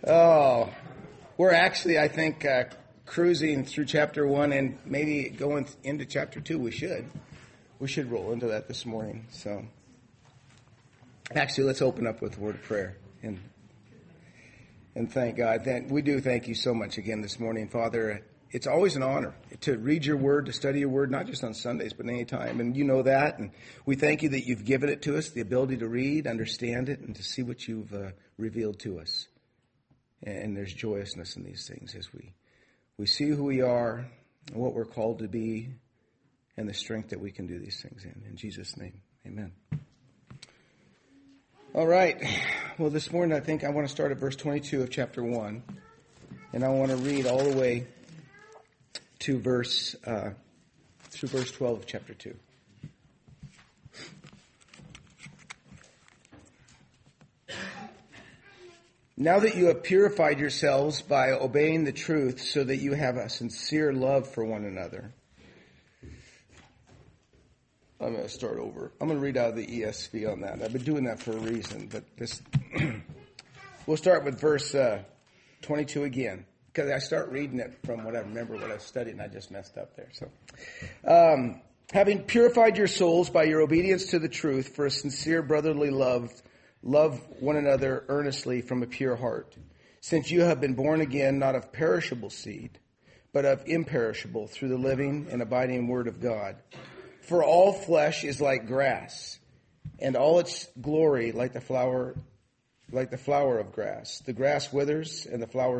Oh, we're actually, I think, cruising through chapter 1 and maybe going into chapter 2. We should roll into that this morning. So, actually, let's open up with a word of prayer and thank God. We do thank you so much again this morning, Father. It's always an honor to read your word, to study your word, not just on Sundays, but any time. And you know that. And we thank you that you've given it to us, the ability to read, understand it, and to see what you've revealed to us. And there's joyousness in these things as we see who we are and what we're called to be and the strength that we can do these things in. In Jesus' name, amen. All right. Well, this morning I think I want to start at verse 22 of chapter 1. And I want to read all the way to verse 12 of chapter 2. Now that you have purified yourselves by obeying the truth so that you have a sincere love for one another. I'm going to start over. I'm going to read out of the ESV on that. I've been doing that for a reason, but this we'll start with verse 22 again, because I start reading it from what I remember, what I studied, and I just messed up there. So, having purified your souls by your obedience to the truth for a sincere brotherly love one another earnestly from a pure heart, since you have been born again, not of perishable seed, but of imperishable, through the living and abiding word of God. For all flesh is like grass, and all its glory like the flower of grass. The grass withers and the flower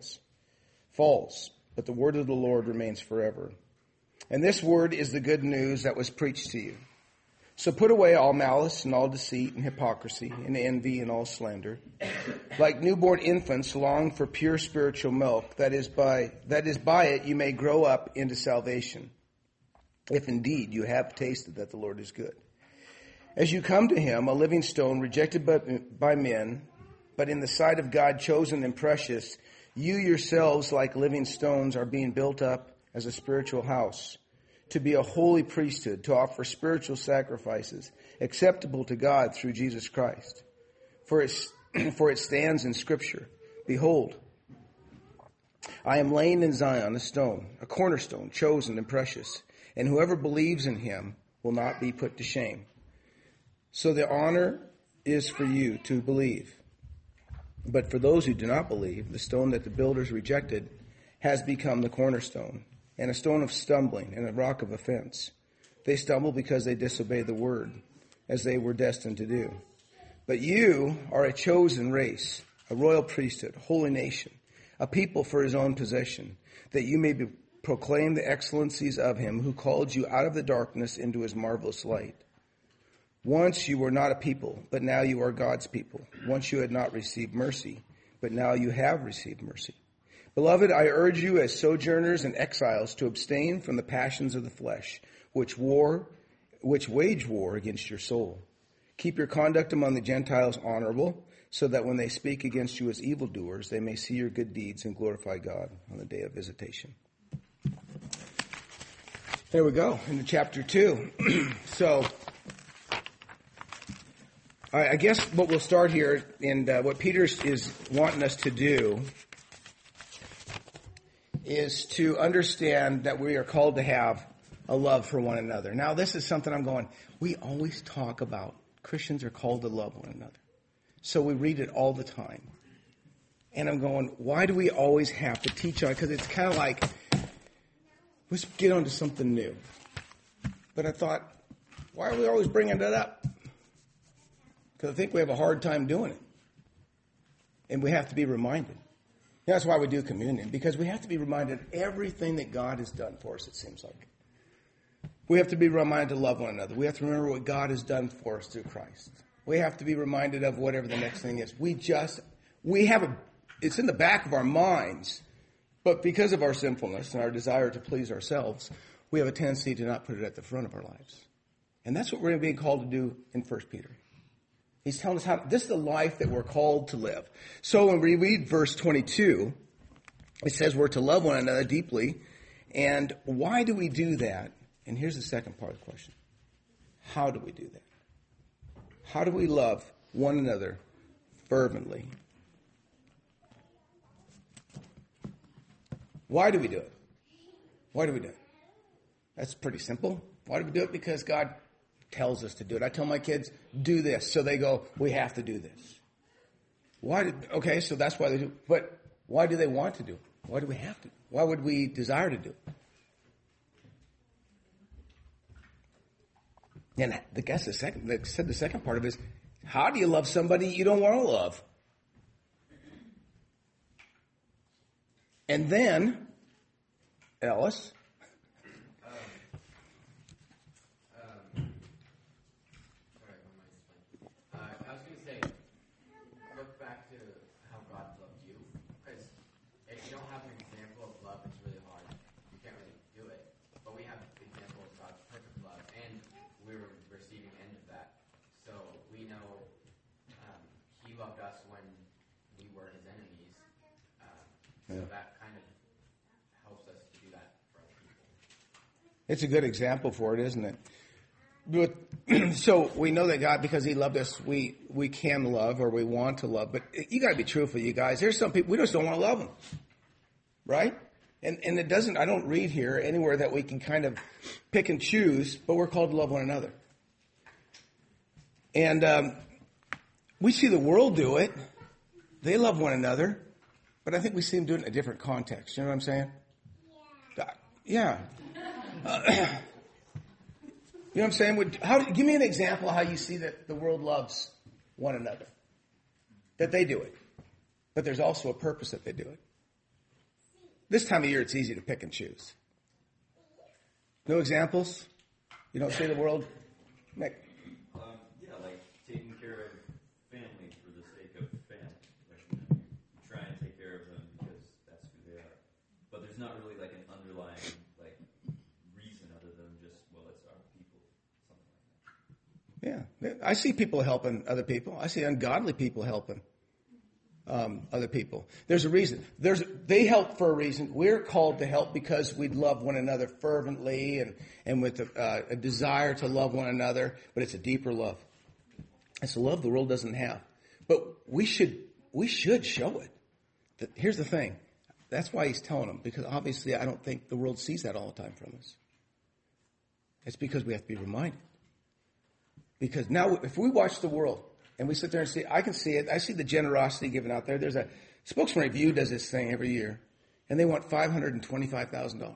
falls, but the word of the Lord remains forever. And this word is the good news that was preached to you. So put away all malice and all deceit and hypocrisy and envy and all slander. Like newborn infants, long for pure spiritual milk, that is by it you may grow up into salvation, if indeed you have tasted that the Lord is good. As you come to him, a living stone rejected by men, but in the sight of God chosen and precious, you yourselves, like living stones, are being built up as a spiritual house, to be a holy priesthood, to offer spiritual sacrifices acceptable to God through Jesus Christ. For it stands in Scripture, behold, I am laying in Zion a stone, a cornerstone, chosen and precious, and whoever believes in him will not be put to shame. So the honor is for you to believe. But for those who do not believe, the stone that the builders rejected has become the cornerstone, and a stone of stumbling and a rock of offense. They stumble because they disobey the word, as they were destined to do. But you are a chosen race, a royal priesthood, a holy nation, a people for his own possession, that you may proclaim the excellencies of him who called you out of the darkness into his marvelous light. Once you were not a people, but now you are God's people. Once you had not received mercy, but now you have received mercy. Beloved, I urge you as sojourners and exiles to abstain from the passions of the flesh, which wage war against your soul. Keep your conduct among the Gentiles honorable, so that when they speak against you as evildoers, they may see your good deeds and glorify God on the day of visitation. There we go, into chapter 2. So, I guess what we'll start here, and what Peter is wanting us to do, is to understand that we are called to have a love for one another. Now, this is something I'm going, we always talk about Christians are called to love one another. So we read it all the time. And I'm going, why do we always have to teach on it? Because it's kind of like, let's get on to something new. But I thought, why are we always bringing that up? Because I think we have a hard time doing it. And we have to be reminded. That's why we do communion, because we have to be reminded of everything that God has done for us, it seems like. We have to be reminded to love one another. We have to remember what God has done for us through Christ. We have to be reminded of whatever the next thing is. It's in the back of our minds, but because of our sinfulness and our desire to please ourselves, we have a tendency to not put it at the front of our lives. And that's what we're being called to do in 1 Peter. He's telling us this is the life that we're called to live. So when we read verse 22, it says we're to love one another deeply. And why do we do that? And here's the second part of the question. How do we do that? How do we love one another fervently? Why do we do it? Why do we do it? That's pretty simple. Why do we do it? Because God tells us to do it. I tell my kids, do this. So they go, we have to do this. Okay, so that's why they do it. But why do they want to do it? Why do we have to? Why would we desire to do it? And I guess the second part of it is, how do you love somebody you don't want to love? And then, Ellis. I was going to say, look back to how God loved you. Because if you don't have an example of love, it's really hard. You can't really do it. But we have an example of God's perfect love, and we're receiving end of that. So we know He loved us when we were His enemies. So that kind of helps us to do that for other people. It's a good example for it, isn't it? But, so we know that God, because He loved us, we can love, or we want to love. But you got to be truthful, you guys. There's some people we just don't want to love them, right? And it doesn't. I don't read here anywhere that we can kind of pick and choose, but we're called to love one another. And we see the world do it; they love one another. But I think we see them do it in a different context. You know what I'm saying? Yeah. You know what I'm saying? Give me an example of how you see that the world loves one another. That they do it. But there's also a purpose that they do it. This time of year, it's easy to pick and choose. No examples? You don't see the world? Nick? Yeah, like taking care of family for the sake of family. Like, you try and take care of them because that's who they are. But there's not really like an underlying reason other than just, well, it's our people, something like that. Yeah. I see people helping other people. I see ungodly people helping other people. There's a reason. They help for a reason. We're called to help because we love one another fervently and with a desire to love one another, but it's a deeper love. It's a love the world doesn't have. But we should show it. Here's the thing. That's why He's telling them, because obviously I don't think the world sees that all the time from us. It's because we have to be reminded. Because now if we watch the world, and we sit there and see, I can see it. I see the generosity given out there. There's a Spokesman Review does this thing every year, and they want $525,000.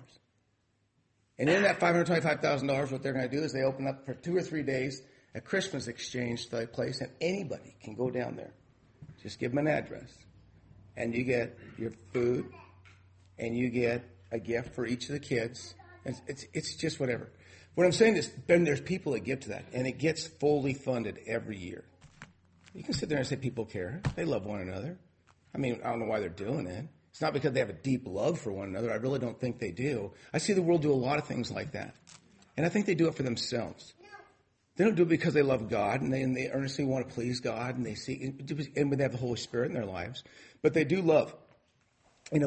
And in that $525,000, what they're going to do is they open up for 2 or 3 days a Christmas exchange type place, and anybody can go down there. Just give them an address, and you get your food, and you get a gift for each of the kids. It's just whatever. What I'm saying is, then there's people that give to that, and it gets fully funded every year. You can sit there and say people care. They love one another. I mean, I don't know why they're doing it. It's not because they have a deep love for one another. I really don't think they do. I see the world do a lot of things like that. And I think they do it for themselves. They don't do it because they love God and they earnestly want to please God and they seek, and they have the Holy Spirit in their lives. But they do love in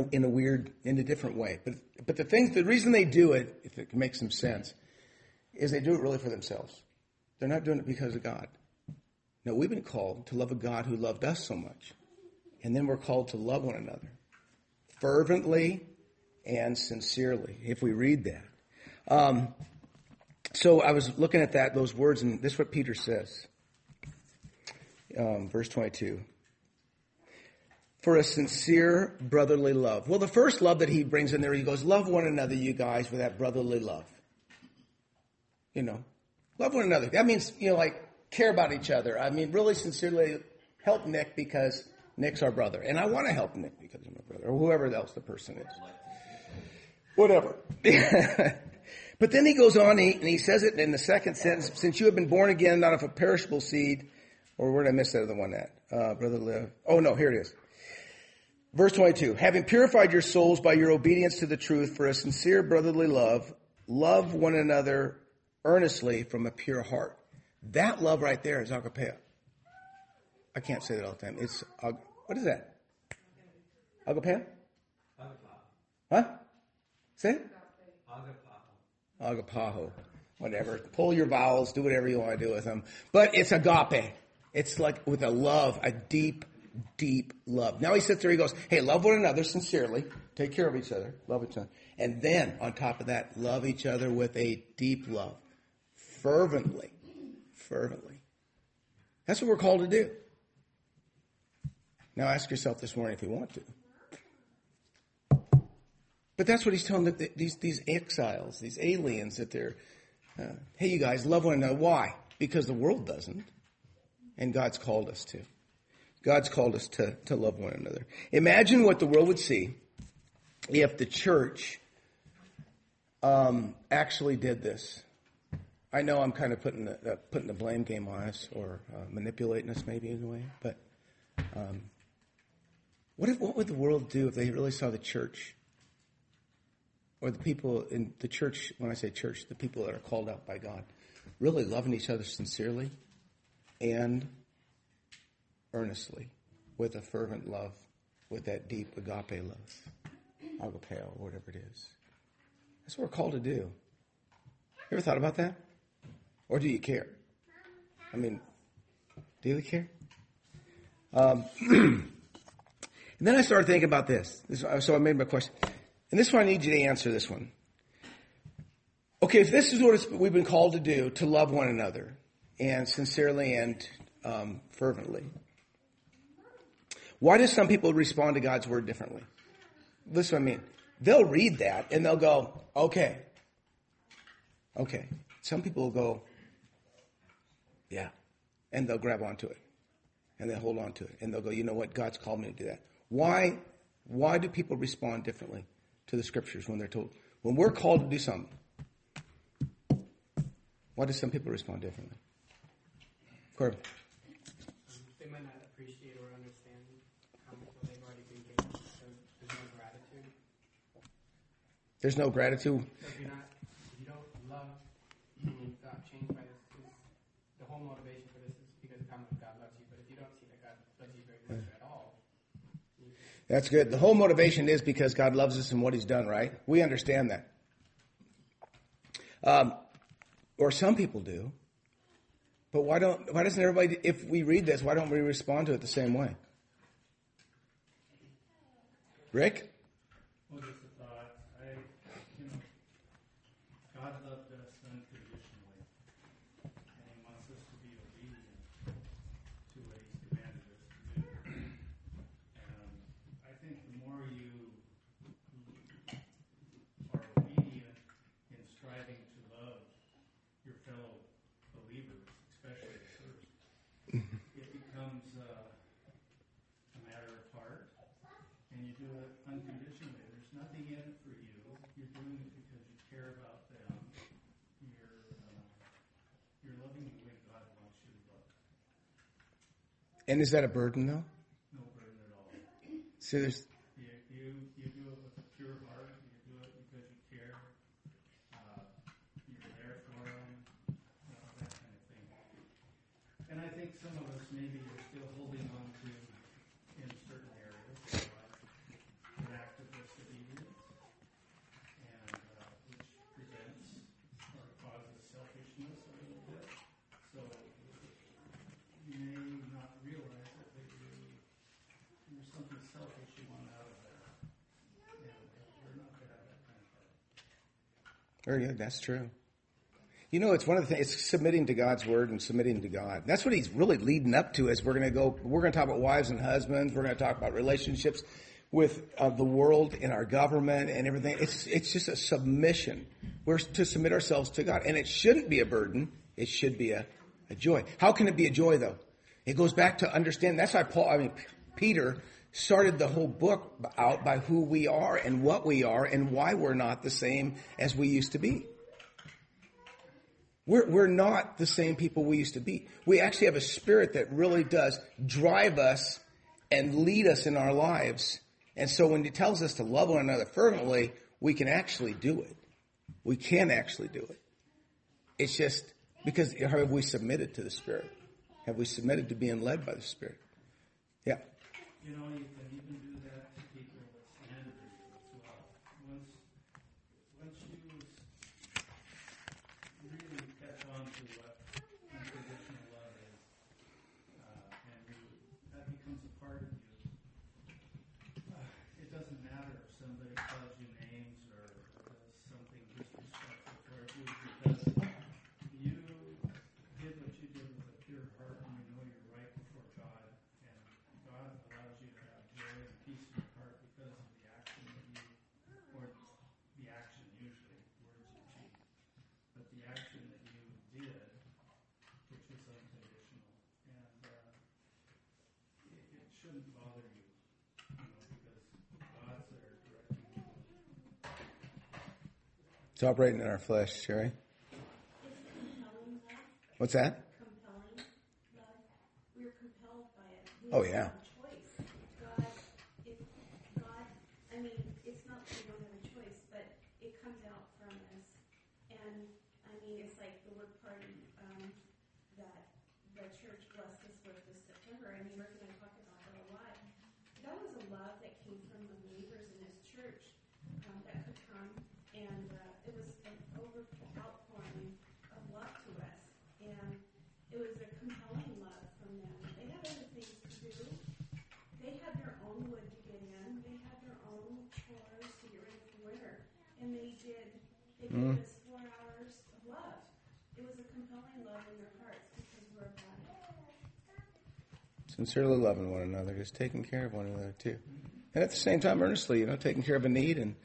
a different way. But the reason they do it, if it makes some sense, is they do it really for themselves. They're not doing it because of God. No, we've been called to love a God who loved us so much. And then we're called to love one another fervently and sincerely, if we read that. So I was looking at those words, and this is what Peter says. Verse 22. For a sincere brotherly love. Well, the first love that he brings in there, he goes, love one another, you guys, with that brotherly love. You know, love one another. That means, care about each other. I mean, really sincerely help Nick because Nick's our brother. And I want to help Nick because he's my brother, or whoever else the person is. Whatever. But then he goes on and he says it in the second sentence, since you have been born again, not of a perishable seed, or where did I miss that other one at? Brother live. Oh, no, here it is. Verse 22, having purified your souls by your obedience to the truth for a sincere brotherly love, love one another earnestly from a pure heart. That love right there is agapeo. I can't say that all the time. It's, what is that? Agapeo? Huh? Say it? Agapaho. Whatever. Pull your vowels. Do whatever you want to do with them. But it's agape. It's like with a love, a deep, deep love. Now he sits there, he goes, hey, love one another sincerely. Take care of each other. Love each other. And then, on top of that, love each other with a deep love. Fervently. Fervently. That's what we're called to do. Now ask yourself this morning if you want to. But that's what he's telling these exiles, these aliens, that they're, hey, you guys, love one another. Why? Because the world doesn't. And God's called us to. God's called us to love one another. Imagine what the world would see if the church actually did this. I know I'm kind of putting the blame game on us, or manipulating us maybe in a way, but what would the world do if they really saw the church, or the people in the church, when I say church, the people that are called out by God, really loving each other sincerely and earnestly, with a fervent love, with that deep agape love, agapeo, whatever it is. That's what we're called to do. You ever thought about that? Or do you care? I mean, do you care? And then I started thinking about this. So I made my question. And this one, I need you to answer this one. Okay, if this is what we've been called to do, to love one another, and sincerely and fervently, why do some people respond to God's word differently? This is what I mean. They'll read that and they'll go, okay. Some people will go, yeah. And they'll grab onto it. And they'll hold on to it. And they'll go, you know what? God's called me to do that. Why do people respond differently to the scriptures when they're told? When we're called to do something, why do some people respond differently? Corbin. They might not appreciate or understand how much they've already been given. There's no gratitude. There's no gratitude. So if you don't love, and you're not changed by this, the whole motivation for this is because of how much God loves you. But if you don't see that God loves you very much at all, that's good. The whole motivation is because God loves us and what he's done, right? We understand that. Or some people do. But why doesn't everybody, if we read this, why don't we respond to it the same way? Rick? Well, just a thought. God loved us unconditionally, and he wants us to be obedient to what he's commanded us to do. And I think the more you are obedient in striving to love your fellow believers, especially at first, it becomes a matter of heart, and you do it unconditionally. There's nothing in it for you. You're doing it because you care about them. You're loving the way God wants you to love. And is that a burden, though? No burden at all. So there's... You do it with a pure heart. You do it because you care. You're there for them. That kind of thing. And I think some of us maybe are still holding on to, in certain areas, an act of disobedience, and which presents or causes selfishness a little bit. So you may not realize that there's something selfish you want out of that. And we're not going to have that kind of heart. Very good. That's true. You know, it's one of the things, it's submitting to God's word and submitting to God. That's what he's really leading up to as we're going to talk about wives and husbands. We're going to talk about relationships with the world and our government and everything. It's just a submission. We're to submit ourselves to God. And it shouldn't be a burden. It should be a joy. How can it be a joy, though? It goes back to understand. That's why Peter started the whole book out by who we are and what we are and why we're not the same as we used to be. We're not the same people we used to be. We actually have a spirit that really does drive us and lead us in our lives. And so when he tells us to love one another fervently, we can actually do it. We can actually do it. It's just because have we submitted to the Spirit? Have we submitted to being led by the Spirit? Yeah. You know, you can even do that to people that slander you as well. Once you really catch on to what unconditional love is, and that becomes a part of somebody calls you names or does something disrespectful toward you because you did what you did with a pure heart and you know you're right before God, and God allows you to have joy and peace in your heart because of the action that you, or the action usually, words are cheap, but the action that you did, which was unconditional, and it shouldn't bother you, because God's there directing you. It's operating in our flesh, Sherry. Compelling love. What's that? Compelling love. We're compelled by it. We Oh, don't yeah. have a choice. God, I mean, it's not that we don't have a choice, but it comes out from us. And, I mean, it's like the work party that the church blessed us with this September. I mean, Rick and I talk about that a lot. That was a love that came from the believers in his church that could come, and it was an outpouring of love to us, and it was a compelling love from them. They had other things to do. They had their own wood to get in. They had their own chores to get ready for winter, and they gave us 4 hours of love. It was a compelling love in their hearts because we're about it. Sincerely loving one another, just taking care of one another too. And at the same time, earnestly, taking care of a need. And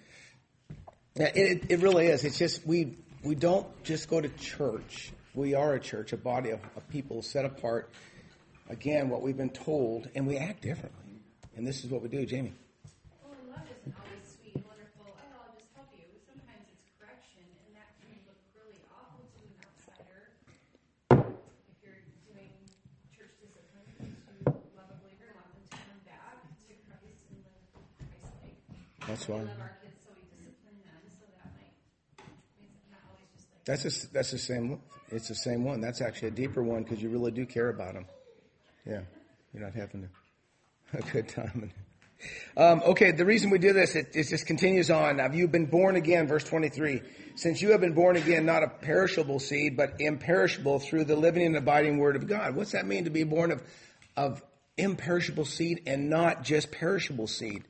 it really is. It's just, we don't just go to church. We are a church, a body of people set apart. Again, what we've been told, and we act differently. And this is what we do, Jamie. Well, love isn't always sweet and wonderful. Oh, I'll just help you. Sometimes it's correction, and that can look really awful to an outsider. If you're doing church discipline, to love a believer and want them to come back to Christ and live Christ-like. That's why. We love our kids, so we discipline them. So that might means it's not always just like. That's the same. It's the same one. That's actually a deeper one because you really do care about them. Yeah, you're not having a good time. Okay, the reason we do this, it just continues on. Have you been born again? Verse 23. Since you have been born again, not a perishable seed, but imperishable through the living and abiding word of God. What's that mean to be born of imperishable seed and not just perishable seed?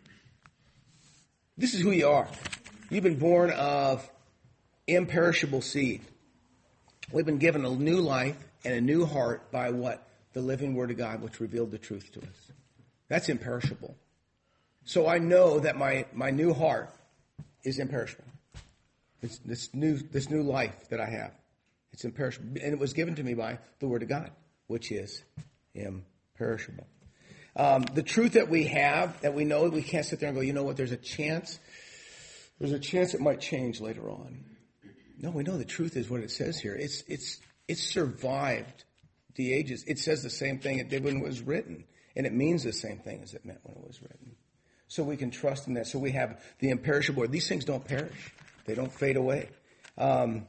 This is who you are. You've been born of imperishable seed. We've been given a new life and a new heart by what? The living word of God, which revealed the truth to us. That's imperishable. So I know that my new heart is imperishable. It's this new life that I have. It's imperishable. And it was given to me by the word of God, which is imperishable. The truth that we have, that we know, we can't sit there and go, you know what, there's a chance it might change later on. No, we know the truth is what it says here. It's survived the ages. It says the same thing it did when it was written. And it means the same thing as it meant when it was written. So we can trust in that. So we have the imperishable word. These things don't perish. They don't fade away. The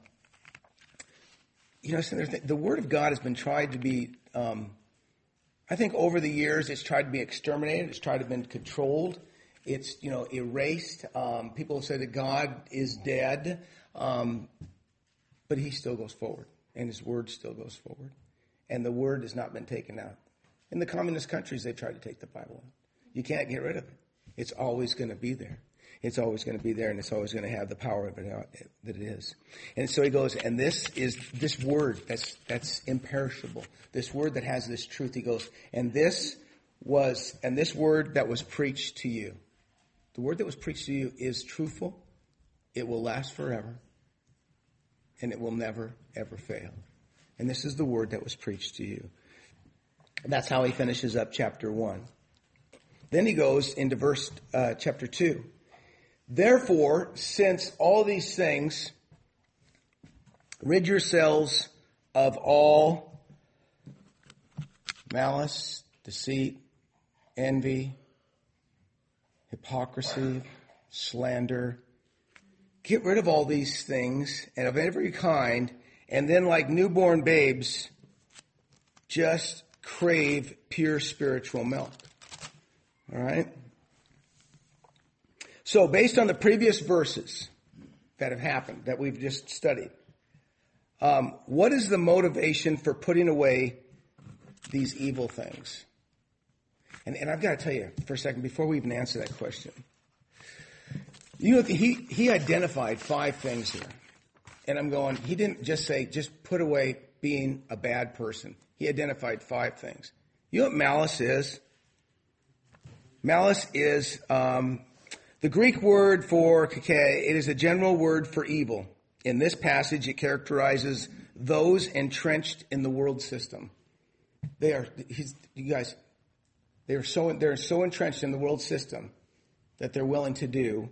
word of God has been tried to be, I think over the years, it's tried to be exterminated. It's tried to be controlled. It's, erased. People have said that God is dead. But he still goes forward. And his word still goes forward. And the word has not been taken out. In the communist countries, they've tried to take the Bible out. You can't get rid of it. It's always going to be there. It's always going to be there, and it's always going to have the power of it that it is. And so he goes, and this is this word that's imperishable. This word that has this truth. He goes, and this word that was preached to you. The word that was preached to you is truthful. It will last forever. And it will never, ever fail. And this is the word that was preached to you. That's how he finishes up chapter 1. Then he goes into chapter 2. Therefore, since all these things, rid yourselves of all malice, deceit, envy, hypocrisy, slander. Get rid of all these things and of every kind, and then like newborn babes, just crave pure spiritual milk. All right? So based on the previous verses that have happened, that we've just studied, what is the motivation for putting away these evil things? And I've got to tell you for a second, before we even answer that question, You know, he identified 5 things here. And I'm going, he didn't just say, just put away being a bad person. He identified 5 things. You know what malice is? Malice is the Greek word for kakē. It is a general word for evil. In this passage, it characterizes those entrenched in the world system. They're so entrenched in the world system that they're willing to do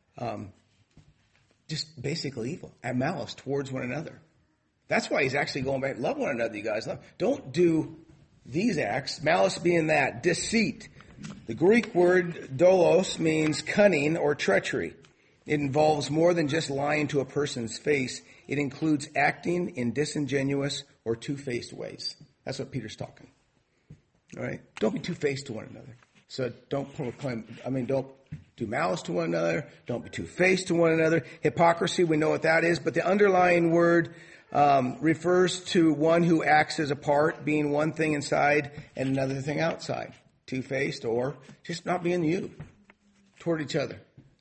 just basically evil and malice towards one another. That's why he's actually going back. Love one another, you guys. Don't do these acts. Malice being that. Deceit. The Greek word doulos means cunning or treachery. It involves more than just lying to a person's face. It includes acting in disingenuous or two-faced ways. That's what Peter's talking. All right? Don't be two-faced to one another. So don't do malice to one another. Don't be two-faced to one another. Hypocrisy, we know what that is. But the underlying word refers to one who acts as a part, being one thing inside and another thing outside. Two-faced or just not being you toward each other.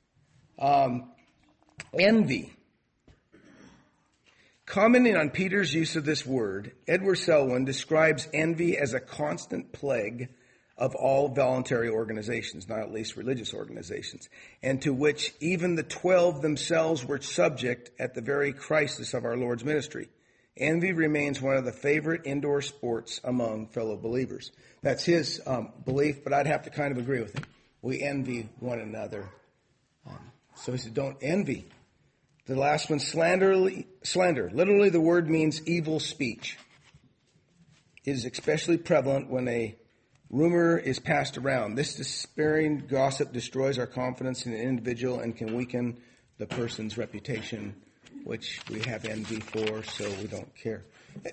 Envy. Commenting on Peter's use of this word, Edward Selwyn describes envy as a constant plague of all voluntary organizations, not at least religious organizations, and to which even the 12 themselves were subject at the very crisis of our Lord's ministry. Envy remains one of the favorite indoor sports among fellow believers. That's his belief, but I'd have to kind of agree with him. We envy one another. So he said, don't envy. The last one, slander. Literally, the word means evil speech. It is especially prevalent when a rumor is passed around. This despairing gossip destroys our confidence in an individual and can weaken the person's reputation, which we have envy for, so we don't care.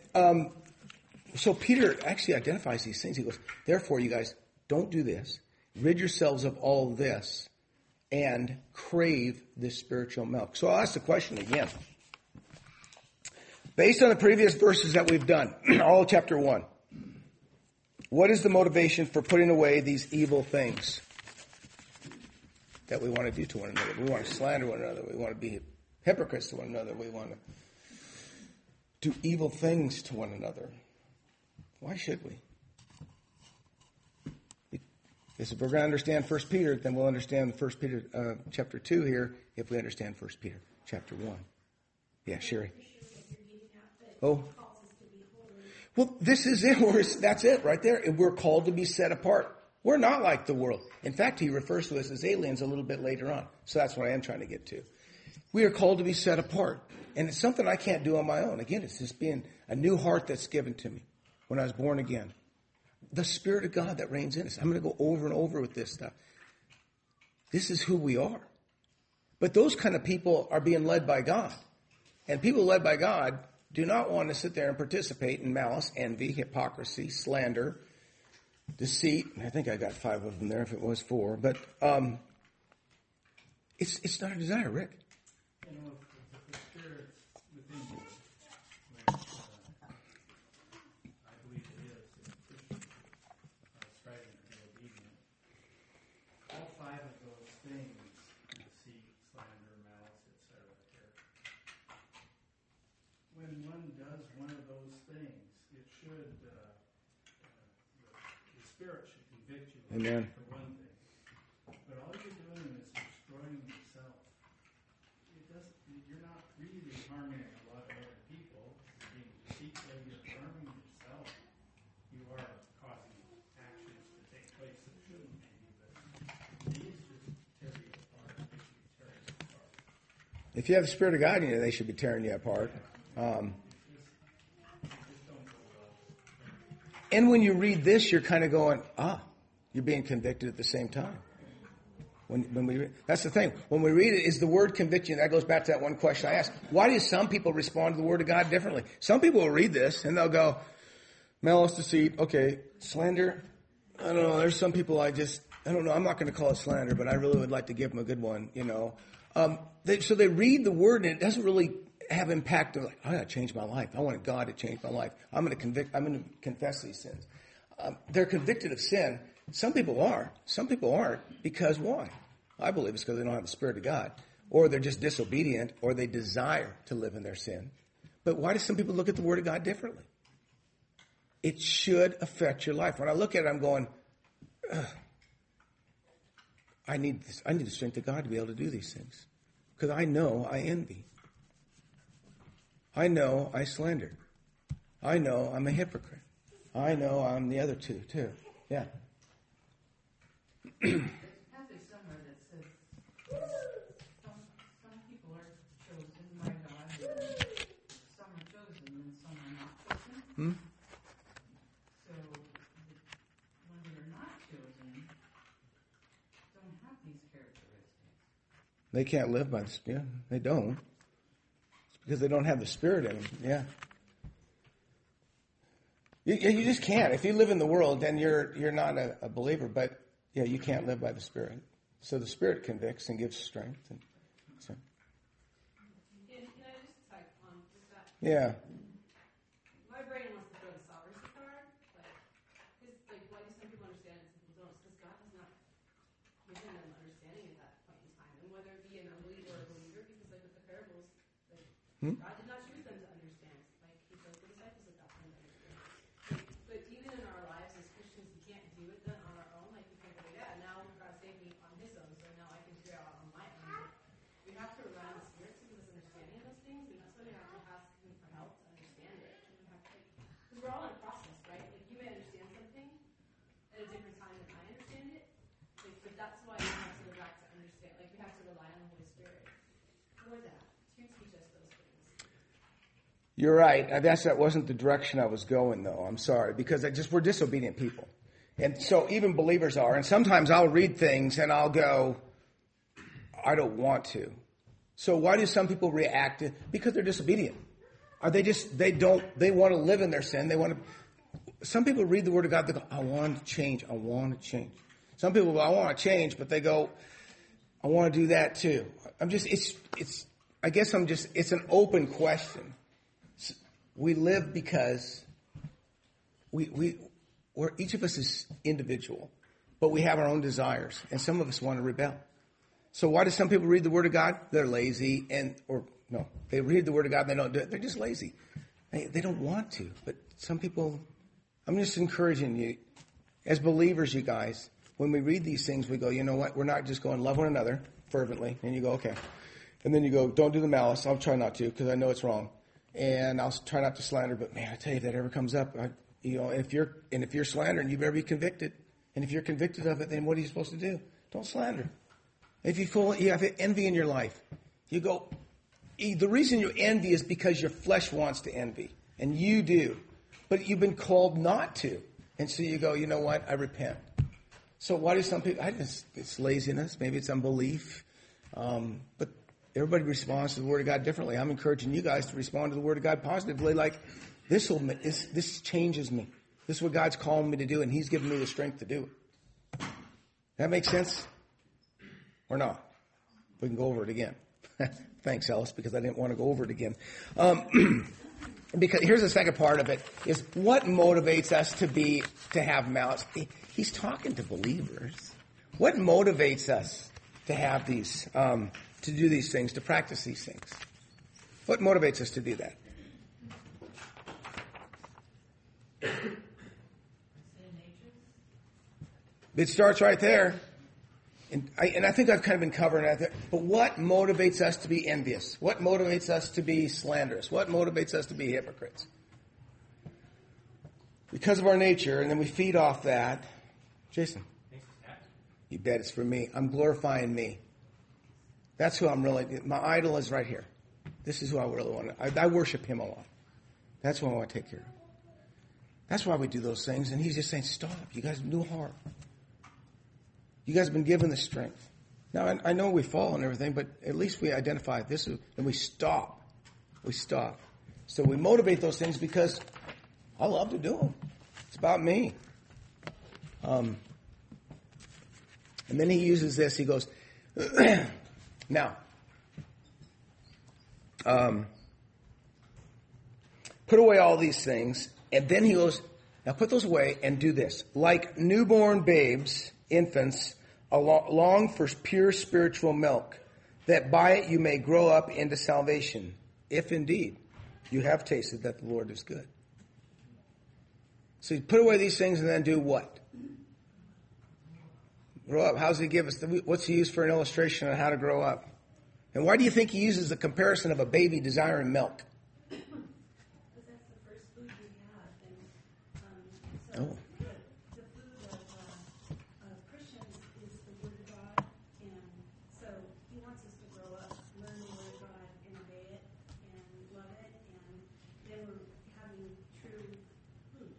So Peter actually identifies these things. He goes, therefore, you guys, don't do this. Rid yourselves of all this and crave this spiritual milk. So I'll ask the question again. Based on the previous verses that we've done, all of chapter 1, what is the motivation for putting away these evil things that we want to do to one another? We want to slander one another. We want to be hypocrites to one another. We want to do evil things to one another. Why should we? Because if we're going to understand 1 Peter, then we'll understand 1 Peter chapter 2 here if we understand 1 Peter chapter 1. Yeah, Sherry. Oh. Well, this is it. That's it right there. We're called to be set apart. We're not like the world. In fact, he refers to us as aliens a little bit later on. So that's what I am trying to get to. We are called to be set apart. And it's something I can't do on my own. Again, it's just being a new heart that's given to me when I was born again. The Spirit of God that reigns in us. I'm going to go over and over with this stuff. This is who we are. But those kind of people are being led by God. And people led by God do not want to sit there and participate in malice, envy, hypocrisy, slander, deceit. I think I got 5 of them there if it was 4. But it's not a desire, Rick. You know, if the Spirit's within you, which I believe it is, if Christians striving to be obedient, all 5 of those things, deceit, slander, malice, etc., when one does one of those things, it should, the Spirit should convict you Amen. for one thing. But all you're doing is destroying yourself. You're not really harming a lot of other people. You're being deceitful. You're harming yourself. You are causing actions to take place that shouldn't be. But these just tear you apart. They should be tearing you apart. If you have the Spirit of God in you, they should be tearing you apart. And when you read this, you're kind of going, you're being convicted at the same time. When we that's the thing. When we read it, is the word conviction. That goes back to that one question I asked. Why do some people respond to the Word of God differently? Some people will read this and they'll go, malice, deceit, okay, slander. I don't know. There's some people I don't know. I'm not going to call it slander, but I really would like to give them a good one, you know. So they read the Word and it doesn't really have impact of like, I got to change my life. I want God to change my life. I'm going to confess these sins. They're convicted of sin. Some people are. Some people aren't. Because why? I believe it's because they don't have the Spirit of God. or they're just disobedient, or they desire to live in their sin. But why do some people look at the Word of God differently? It should affect your life. When I look at it, I'm going, I need this. I need the strength of God to be able to do these things. Because I know I envy. I know I slander. I know I'm a hypocrite. I know I'm the other two, too. Yeah. There's a passage somewhere that says some people are chosen by God, and some are chosen, and some are not chosen. So when we are not chosen, don't have these characteristics. They can't live by the Spirit. They don't. It's because they don't have the Spirit in them. Yeah. You just can't. If you live in the world, then you're not a believer. But yeah, you can't live by the Spirit. So the Spirit convicts and gives strength. And so. Can I just type on just that? Yeah. My brain wants to throw the sovereignty card, like why do some people understand and some people don't? Because God has not given them understanding at that point in time, and whether it be an unbeliever or a believer, because like with the parables, like God did not choose them to understand. Like He chose the disciples at that point to understand. But even in our lives as Christians, we can't do it then on our own. Like we can't go, yeah, now God saved me on His own, so now I can figure it out on my own. We have to rely on the Spirit to give us understanding of those things, and that's why we have to ask Him for help to understand it. Because we're all in a process, right? Like you may understand something at a different time than I understand it, but that's why we have to go back to understand. Like we have to rely on the Holy Spirit for that to teach us those things. You're right. That wasn't the direction I was going, though. I'm sorry. Because we're disobedient people. And so even believers are. And sometimes I'll read things and I'll go, I don't want to. So why do some people react? Because they're disobedient. Are they want to live in their sin. Some people read the Word of God, they go, I want to change. I want to change. Some people go, I want to change, but they go, I want to do that too. It's an open question. We live because we're each of us is individual, but we have our own desires, and some of us want to rebel. So why do some people read the Word of God? They're lazy, they read the Word of God, and they don't do it. They're just lazy. They don't want to. But some people, I'm just encouraging you, as believers, you guys, when we read these things, we go, you know what? We're not just going love one another fervently, and you go, okay, and then you go, don't do the malice. I'll try not to because I know it's wrong. And I'll try not to slander, but man, I tell you, if that ever comes up, if you're slandering, you better be convicted. And if you're convicted of it, then what are you supposed to do? Don't slander. If you have envy in your life, you go, the reason you envy is because your flesh wants to envy. And you do. But you've been called not to. And so you go, you know what? I repent. So why do some people, it's laziness, maybe it's unbelief. But everybody responds to the Word of God differently. I'm encouraging you guys to respond to the Word of God positively, like this changes me. This is what God's calling me to do, and He's given me the strength to do it. That makes sense? Or not? We can go over it again. Thanks, Ellis, because I didn't want to go over it again. Because here's the second part of it, is what motivates us to have malice? He's talking to believers. What motivates us to have these, to do these things, to practice these things? What motivates us to do that? It starts right there. And I think I've kind of been covering that there. But what motivates us to be envious? What motivates us to be slanderous? What motivates us to be hypocrites? Because of our nature, and then we feed off that. Jason. You bet it's for me. I'm glorifying me. That's who I'm really, my idol is right here. This is who I really want to, I worship Him a lot. That's what I want to take care of. That's why we do those things. And He's just saying, stop. You guys have no heart. You guys have been given the strength. Now, I know we fall and everything, but at least we identify this and we stop. We stop. So we motivate those things because I love to do them. It's about me. And then he uses this. He goes, now, put away all these things. And then he goes, now put those away and do this. Like newborn babes, infants, long for pure spiritual milk, that by it you may grow up into salvation, if indeed you have tasted that the Lord is good. So you put away these things and then do what? Grow up. How does he give us? What's he use for an illustration on how to grow up? And why do you think he uses the comparison of a baby desiring milk? Because that's the first food we have, and so Oh. the food of Christians is the Word of God, and so he wants us to grow up, learn the Word of God, and obey it, and love it, and then we're having true food.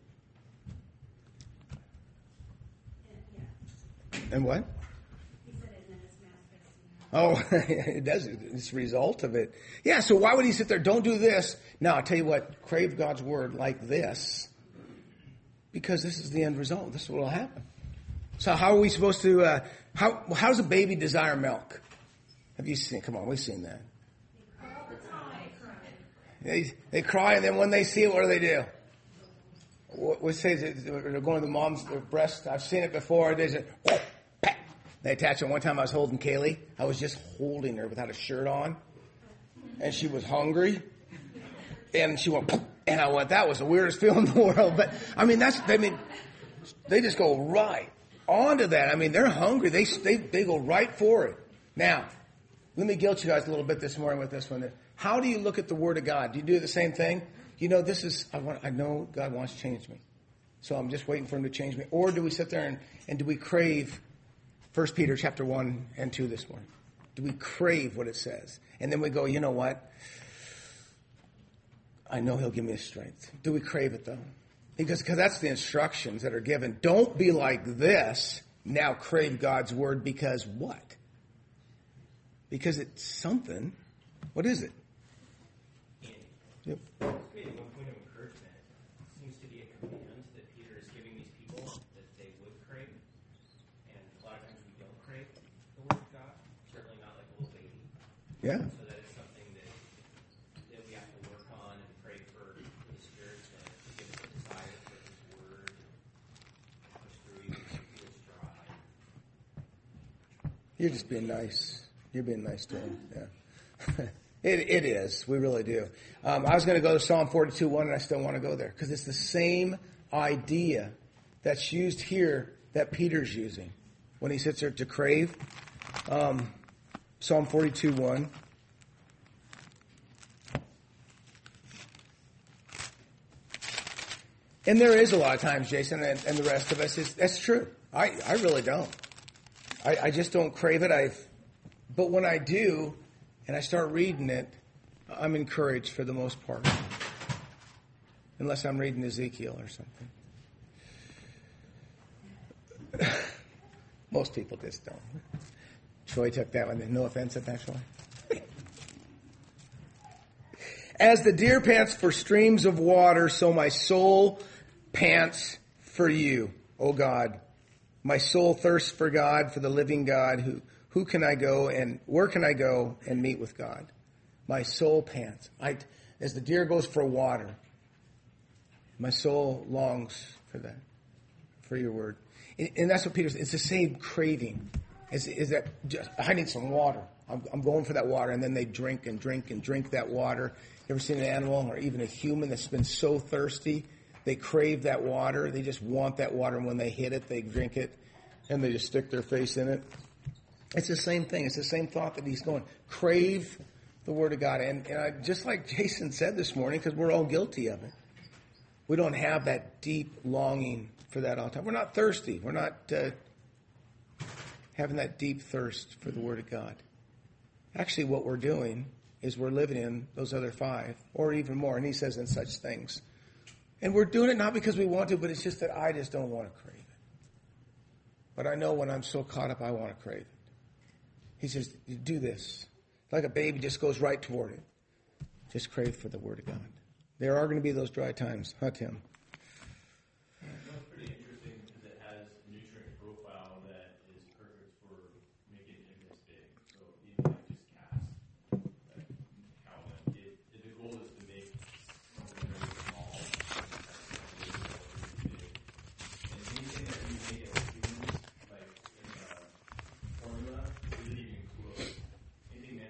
And, yeah, And what? he said it, and then it's manifesting. Oh, it does. It's a result of it. Yeah, so why would he sit there? Don't do this. No, I'll tell you what. Crave God's word like this. Because this is the end result. This is what will happen. So how are we supposed to, how does a baby desire milk? Have you seen, come on, we've seen that. All the time. They cry, and then when they see it, what do? What says it? They're going to the mom's breast. I've seen it before. They say, oh, pat. They attach it. One time I was holding Kaylee. I was just holding her without a shirt on. And she was hungry. And she went, and I went, that was the weirdest feeling in the world. But, I mean, they just go right onto that. I mean, they're hungry. They go right for it. Now, let me guilt you guys a little bit this morning with this one. How do you look at the Word of God? Do you do the same thing? You know, I know God wants to change me. So I'm just waiting for him to change me. Or do we sit there and do we crave 1 Peter chapter 1 and 2 this morning? Do we crave what it says? And then we go, you know what? I know he'll give me a strength. Do we crave it though? Because that's the instructions that are given. Don't be like this. Now crave God's word because what? Because it's something. What is it? Yep. Maybe one point of encouragement seems to be a command that Peter is giving these people that they would crave. And a lot of times we don't crave the Word of God, certainly not like a little baby. Yeah. So that is something that we have to work on and pray for the Spirit to give us a desire for His Word, push through even if it feels dry. You're just being nice. You're being nice to him. Yeah. It is. We really do. I was going to go to Psalm 42:1, and I still want to go there because it's the same idea that's used here that Peter's using when he sits there to crave. Psalm 42:1. And there is a lot of times, Jason, and the rest of us, that's true. I really don't. I just don't crave it. But when I do, and I start reading it, I'm encouraged for the most part. Unless I'm reading Ezekiel or something. Most people just don't. Troy took that one. No offense at that, Troy. As the deer pants for streams of water, so my soul pants for you, O God. My soul thirsts for God, for the living God. Who can I go and where can I go and meet with God? My soul pants. As the deer goes for water, my soul longs for that, for your word. And that's what Peter says. It's the same craving. Is that just, I need some water. I'm going for that water. And then they drink and drink and drink that water. You ever seen an animal or even a human that's been so thirsty? They crave that water. They just want that water. And when they hit it, they drink it. And they just stick their face in it. It's the same thing. It's the same thought that he's going. Crave the Word of God. And just like Jason said this morning, because we're all guilty of it. We don't have that deep longing for that all the time. We're not thirsty. We're not having that deep thirst for the Word of God. Actually, what we're doing is we're living in those other 5 or even more. And he says in such things. And we're doing it not because we want to, but it's just that I just don't want to crave it. But I know when I'm so caught up, I want to crave it. He says, you do this. Like a baby just goes right toward it. Just crave for the Word of God. There are going to be those dry times. Huh, Tim? That's pretty interesting because it has a nutrient profile that is perfect for making infants big. So even like just cast, like Calvin, if the goal is to make something very small, that's really big. And anything that you make as humans, like in a formula, isn't even close. Anything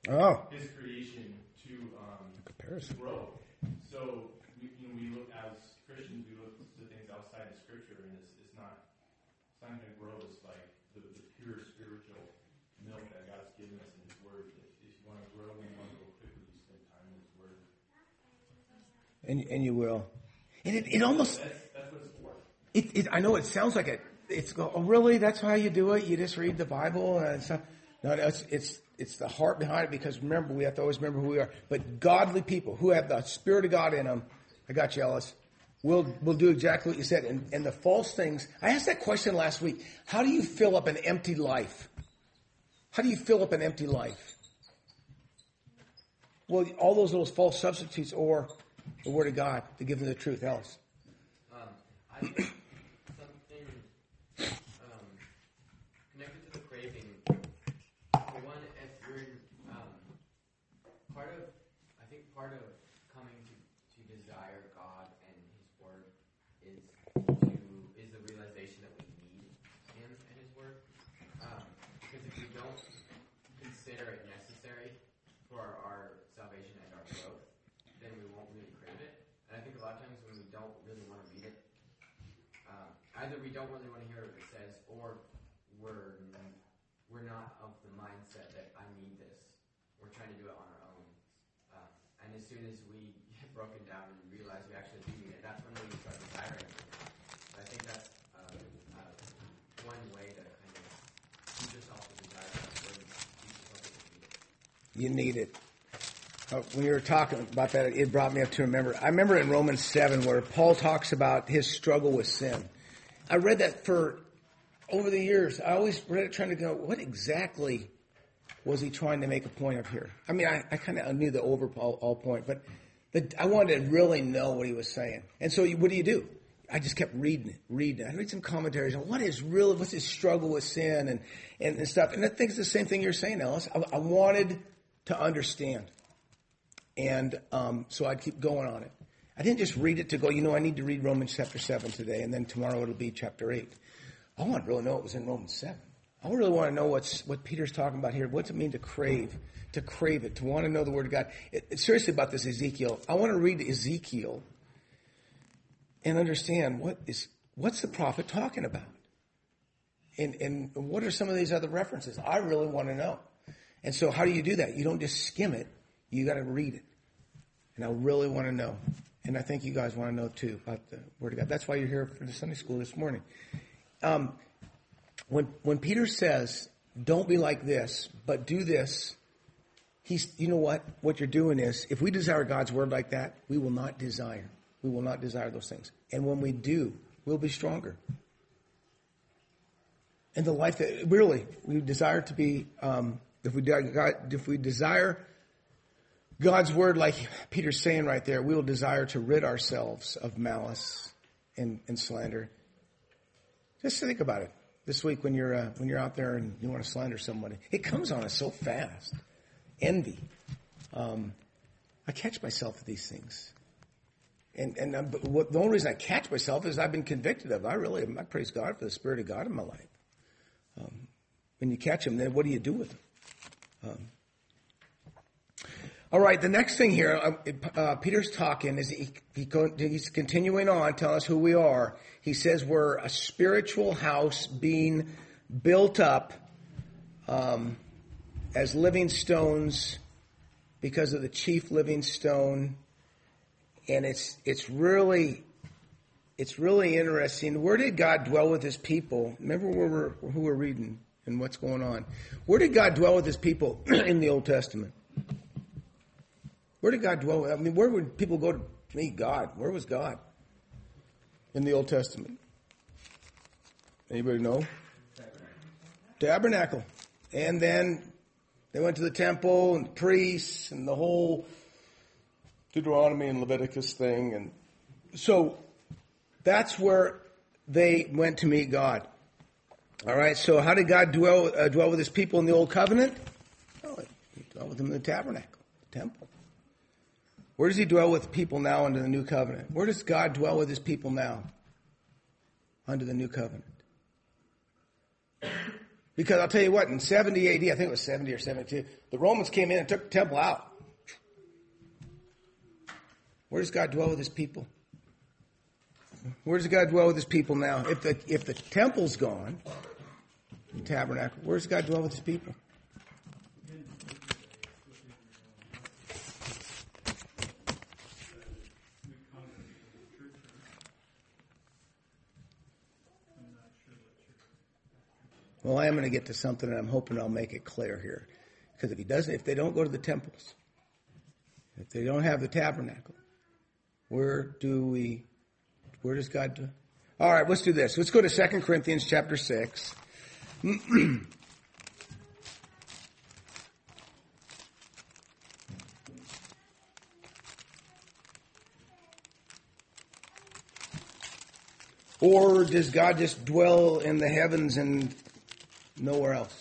Oh, His creation to comparison. grow. So we look as Christians, we look to things outside of Scripture, and it's not going to grow us like the pure spiritual milk that God's given us in His Word. If you want to grow and you want to grow quickly, you spend time in His Word. And you will. And it almost, That's what it's for. I know it sounds like it's, oh really, that's how you do it? You just read the Bible and stuff? No, it's the heart behind it, because remember, we have to always remember who we are. But godly people who have the Spirit of God in them, I got you, Ellis, will do exactly what you said. And the false things, I asked that question last week. How do you fill up an empty life? How do you fill up an empty life? Well, all those little false substitutes or the Word of God to give them the truth. Ellis. I think something connected to the craving. For one, if you're part of coming to desire God and His Word is the realization that we need Him and His Word. Because if we don't consider it necessary for our salvation and our growth, then we won't really crave it. And I think a lot of times when we don't really want to read it, either we don't really want to hear what it says, or we're not of the mindset that I need this. We're trying to do it on our own. And as soon as we get broken down and realize we actually do need it, that's when we start desiring it. So I think that's one way to kind of teach yourself to desire God's word and teach yourself to read it. You need it. When you were talking about that, it brought me up to remember. I remember in Romans 7 where Paul talks about his struggle with sin. I read that for over the years. I always read it trying to go, what exactly was he trying to make a point of here? I mean, I kind of knew the overall point, but I wanted to really know what he was saying. And so what do? I just kept reading it. I read some commentaries on what's his struggle with sin and stuff. And I think it's the same thing you're saying, Ellis. I wanted to understand. And so I'd keep going on it. I didn't just read it to go, I need to read Romans chapter 7 today, and then tomorrow it'll be chapter 8. I want to really know what was in Romans 7. I really want to know what Peter's talking about here. What's it mean to crave it, to want to know the Word of God. Seriously about this Ezekiel. I want to read Ezekiel and understand what's the prophet talking about. And what are some of these other references? I really want to know. And so how do you do that? You don't just skim it. You got to read it. And I really want to know. And I think you guys want to know too about the Word of God. That's why you're here for the Sunday school this morning. When Peter says, don't be like this, but do this, you know what? What you're doing is, if we desire God's Word like that, we will not desire. We will not desire those things. And when we do, we'll be stronger. And the life that really we desire to be, if we desire God's Word, like Peter's saying right there, we will desire to rid ourselves of malice and slander. Just think about it this week when you're out there and you want to slander somebody. It comes on us so fast. Envy. I catch myself with these things. And the only reason I catch myself is I've been convicted of it. I praise God for the Spirit of God in my life. When you catch them, then what do you do with them? All right, the next thing here, Peter's talking, is he's continuing on, telling us who we are. He says we're a spiritual house being built up as living stones because of the chief living stone. And it's really interesting. Where did God dwell with His people? Remember who we're reading and what's going on. Where did God dwell with His people in the Old Testament? Where did God dwell? I mean, where would people go to meet God? Where was God in the Old Testament? Anybody know? Tabernacle. And then they went to the temple and the priests and the whole Deuteronomy and Leviticus thing. And so that's where they went to meet God. All right, so how did God dwell with His people in the Old Covenant? Oh, He dwelled with them in the tabernacle, the temple. Where does He dwell with people now under the New Covenant? Where does God dwell with His people now under the New Covenant? Because I'll tell you what, in 70 AD, I think it was 70 or 72, the Romans came in and took the temple out. Where does God dwell with his people? Where does God dwell with his people now? If the temple's gone, the tabernacle, where does God dwell with his people? Well, I am going to get to something, and I'm hoping I'll make it clear here. Because if they don't go to the temples, if they don't have the tabernacle, where does God do? All right, let's do this. Let's go to 2 Corinthians chapter 6. Or does God just dwell in the heavens and nowhere else?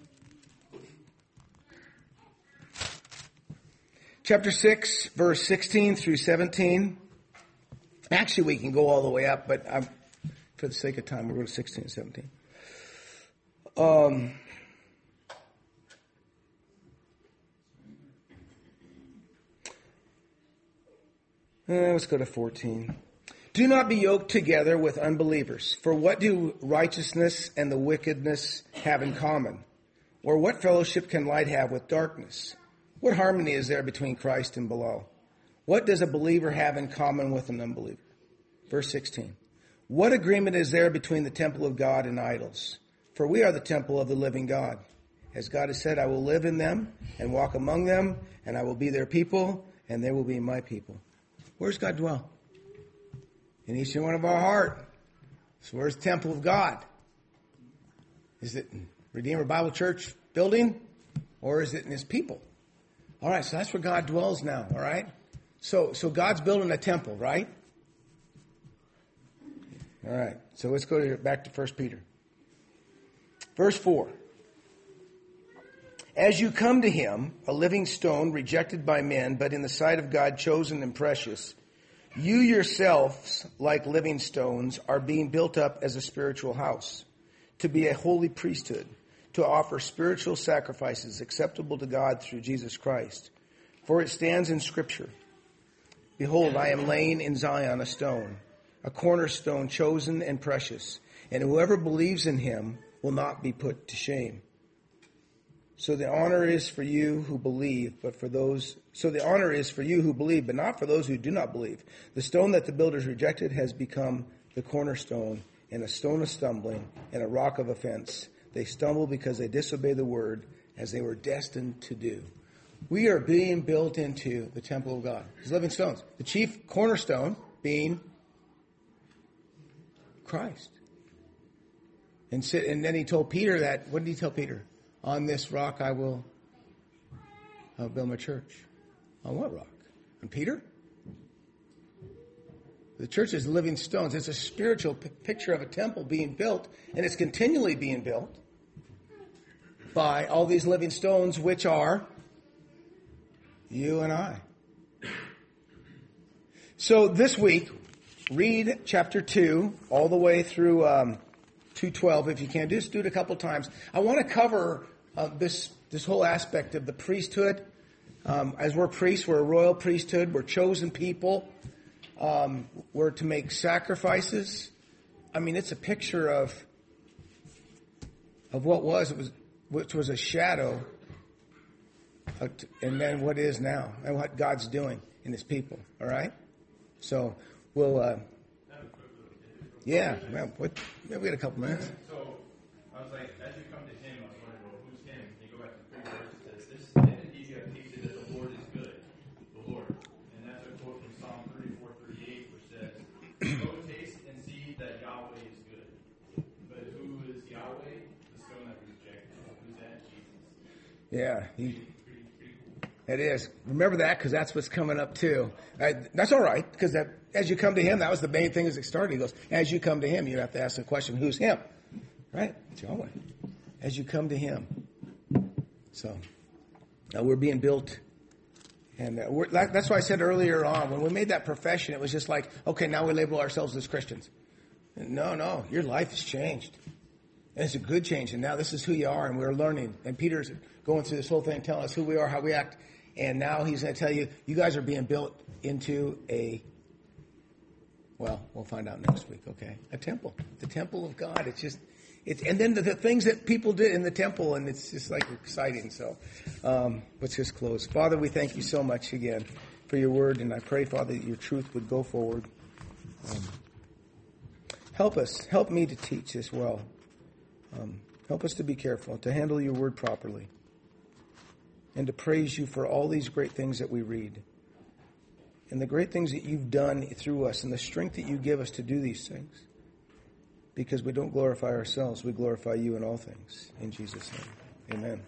Chapter 6, verse 16 through 17. Actually, we can go all the way up, but for the sake of time, we'll go to 16 and 17. Let's go to 14. Do not be yoked together with unbelievers. For what do righteousness and the wickedness have in common? Or what fellowship can light have with darkness? What harmony is there between Christ and Belial? What does a believer have in common with an unbeliever? Verse 16. What agreement is there between the temple of God and idols? For we are the temple of the living God. As God has said, I will live in them and walk among them, and I will be their people, and they will be my people. Where does God dwell? In each and one of our heart. So where's the temple of God? Is it in Redeemer Bible Church building? Or is it in his people? All right, so that's where God dwells now, all right? So God's building a temple, right? All right, so let's go back to 1 Peter. Verse 4. As you come to him, a living stone rejected by men, but in the sight of God chosen and precious, you yourselves, like living stones, are being built up as a spiritual house, to be a holy priesthood, to offer spiritual sacrifices acceptable to God through Jesus Christ. For it stands in Scripture, behold, I am laying in Zion a stone, a cornerstone chosen and precious, and whoever believes in him will not be put to shame. So the honor is for you who believe, but not for those who do not believe. The stone that the builders rejected has become the cornerstone, and a stone of stumbling, and a rock of offense. They stumble because they disobey the word, as they were destined to do. We are being built into the temple of God. As living stones. The chief cornerstone being Christ. And then he told Peter that, what did he tell Peter? On this rock I will build my church. On what rock? On Peter? The church is living stones. It's a spiritual picture of a temple being built, and it's continually being built by all these living stones, which are you and I. So this week, read chapter 2 all the way through 2:12 if you can. Just do it a couple times. I want to cover this whole aspect of the priesthood. As we're priests, we're a royal priesthood. We're chosen people. We're to make sacrifices. I mean, it's a picture of what which was a shadow, and then what is now, and what God's doing in his people. All right? So we'll... Yeah, well, we got a couple minutes. So I was like, as you come to him, I was wondering, well, who's him? And you go back to the previous verse. It says, "This is easy to taste that the Lord is good, the Lord." And that's a quote from Psalm 34:38, which says, "Go taste and see that Yahweh is good." But who is Yahweh? The stone that was rejected. Who's that? Jesus. Yeah, Pretty cool. it is. Remember that, because that's what's coming up too. That's all right, because as you come to him, that was the main thing as it started. He goes, as you come to him, you have to ask the question, who's him? Right? It's Yahweh. As you come to him. So, we're being built. And that's why I said earlier on, when we made that profession, it was just like, okay, now we label ourselves as Christians. No, your life has changed. And it's a good change. And now this is who you are, and we're learning. And Peter's going through this whole thing, telling us who we are, how we act. And now he's going to tell you, you guys are being built into well, we'll find out next week, okay? A temple. The temple of God. And then the things that people did in the temple, and it's just like exciting. So let's just close. Father, we thank you so much again for your word, and I pray, Father, that your truth would go forward. Help me to teach this well. Help us to be careful, to handle your word properly, and to praise you for all these great things that we read, and the great things that you've done through us, and the strength that you give us to do these things. Because we don't glorify ourselves, we glorify you in all things. In Jesus' name, amen.